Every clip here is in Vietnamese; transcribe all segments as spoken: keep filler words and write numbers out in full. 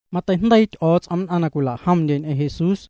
mà tay đây cho am anakula ham den e Jesus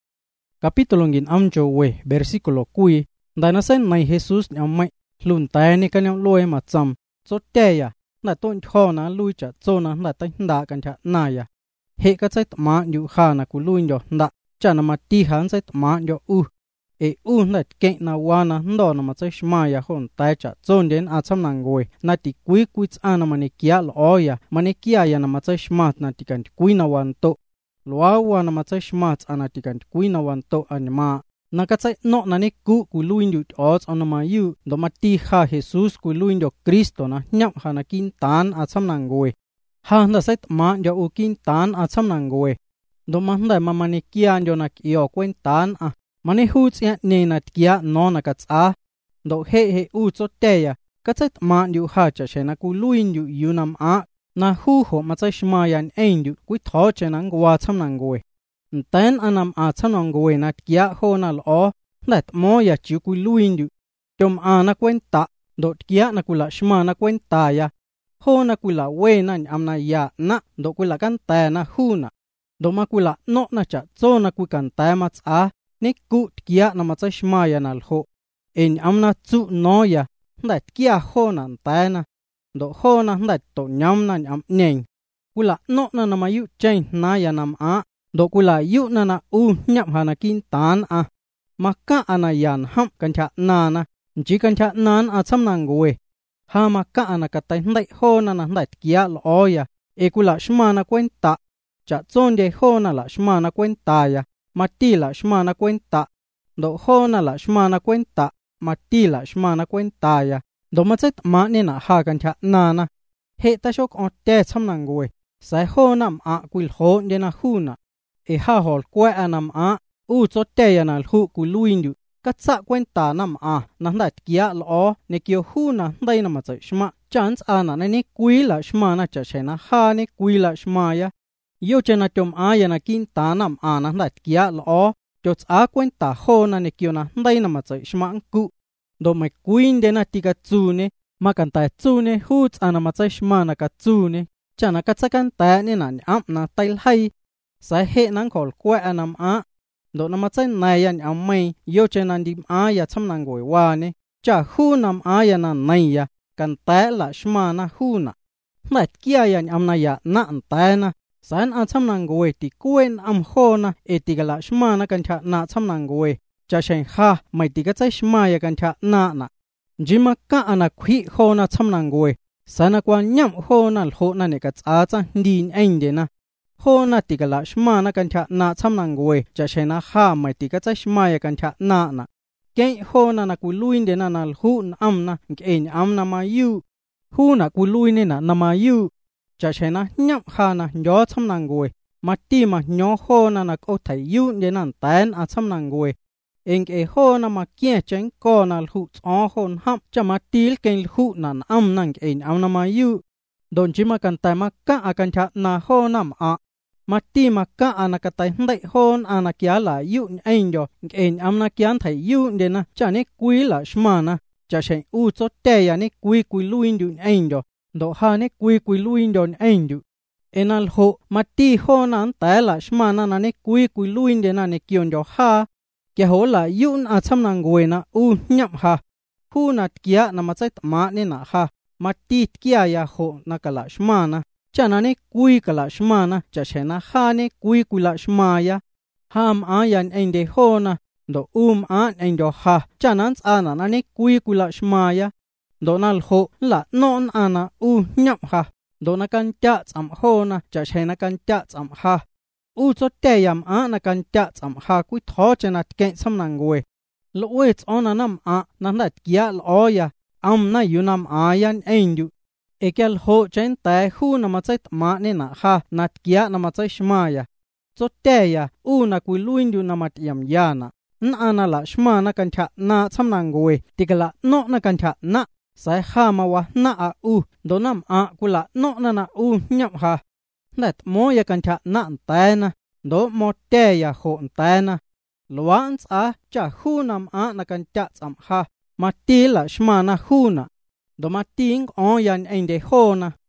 capítulo ngin am cho we versículo kui dai na sen mai Jesus nyam mai lun tai ni kan yam loi ma cham cho te ya na ton kho na lui cha cho na na tai da kan cha na ya he ka chai ma yu kha na ku lui yo da cha na ma ti han chai ma yo u e u na ke na wa na ndo na ma chai shma ya hon tai cha chon den a cham nang goi na ti kui kui cha na ma ne kia lo ya ma ne kia ya na ma chai shma na ti kan kui na wan to lwa wa na ma chai shma ana ti kan kui na wan to an ma na ka chai no na ne ku ku luin yu os on ma yu do ma ti kha Jesus ku luin yo Kristo na nyam ha na kin tan a cham nang goi ha na sai ma yo u kin tan a cham nang goi do ma ndai ma ma ne kia yo na yo kwen tan a ma ne hu chia ne na kia no na ka cha do he he u cho te ya ka chai ma yu ha cha she na ku luin yu yu nam a na hu ho ma chai shma yan ein yu ku tho che nang wa cham nang goi ten anam a cham nang goi na kia ho na lo let mo ya chu ku luin yu chom a na kwen ta do kia na ku la shma na kwen ta ya ho na ku la we na am na ya na do ku la kan ta na hu na do ma ku la no na cha cho na ku kan ta ma cha ni ku kia na ma chai shma ya na ho en am na chu no ya let kia ho na ta na do ho na let to nyam na am neng ku la no na na ma yu chen na ya nam a do ku la yu na na u nyap ha na kin tan a maka ana yan ham kan cha na na ji kan cha nan a cham nang goe ha maka ana ka tai ndai ho na na ndai kia lo ya e ku la shma na kwen ta cha chon de ho na la shma na kwen ta ya ma ti la shma na kwen ta do ho na la shma na kwen ta ma ti la shma na kwen ta ya do ma chet ma ne na ha kan cha na na he ta shok on te cham nang goe sai ho nam a kwil ho de na hu na e ha hol kwa anam a u cho te ya na hu ku luin yu ka cha kwen ta nam a na nda kia lo ne kyo hu na dai na ma chai shma chance ana na ne kui la shma na cha shena ha ne kui la shma ya yo chena tom a ya na kin ta nam a na nda kia lo cho cha kwen ta ho na ne kyo na dai na ma chai shma ku do mai kuin de na ti ka chu ne ma kan ta chu ne hu ana ma chai shma na ka chu ne cha na ka cha kan ta ne na am na tai hai sai he nang khol kwa anam a do na ma chai nai yan am mai yo chen an dim a ya cham nang goi wa ne cha hu nam a ya na nai ya kan ta la shma na hu na mat kia yan am na ya na an ta na san a cham nang goi ti kuen am ho na e ti gala shma na kan tha na cham nang goi cha shen ha mai ti ga chai shma ya kan tha na na jima ka ana khui ho na cham nang goi sana kwa nyam ho na ho na ne ka cha cha din ein de na ho na ti gala shma na kan tha na cham nang goi cha shena ha mai ti ka cha shma ya kan tha na na ke ho na na ku luin de na na hu am na ke am na ma yu hu na ku luin ne na na ma yu cha shena nyam ha na nyo cham nang goi ma ti ma nyo ho na na ko thai yu de nan tan a cham nang goi eng e ho na ma kye chen ko na hu cho hon ham cha ma til ke hu nan am nang ke am na ma yu don chi ma kan ta ma ka a kan tha na ho nam a ma ti ma ka ana ka tai ndai hon ana kya la yu ein yo en am na kyan thai yu de na cha ne kui la shma na cha shen u cho te ya ne kui kui luin du ein yo do ha ne kui kui luin don ein du enal ho ma ti ho nan ta la shma na na ne kui kui luin de na ne kyon yo ha kya ho la yu a cham nang goi na u nyam ha hu na kya na ma chai ma ne na ha ma ti kya ya ho na kala shma na cha na ne kui kala shma na cha shena ha ne kui kula shma ya ham a yan en de ho na do um a en do ha cha nan ana na ne kui kula shma ya do nal ho la non ana u nyam ha do na kan cha cham ho na cha shena kan cha cham ha u cho te yam a na kan cha cham ha ku tho cha na ke sam nang goi lo wet on anam a na na kia lo ya am na yunam a yan en du ekel ho chen ta hu na ma chai ma ne na ha nat kia na ma chai shma ya cho te ya u na ku luin du na mat yam ya na n ana la shma na kan tha na cham nang goi tikala no na kan tha na sai ha ma wa na a u do nam a ku la no na na u nyam ha let mo ya kan tha na ta na do mo te ya ho ta na luan a cha hu nam a na kan cha cham ha ma ti la shma na hu na do ma ting on yan en de ho na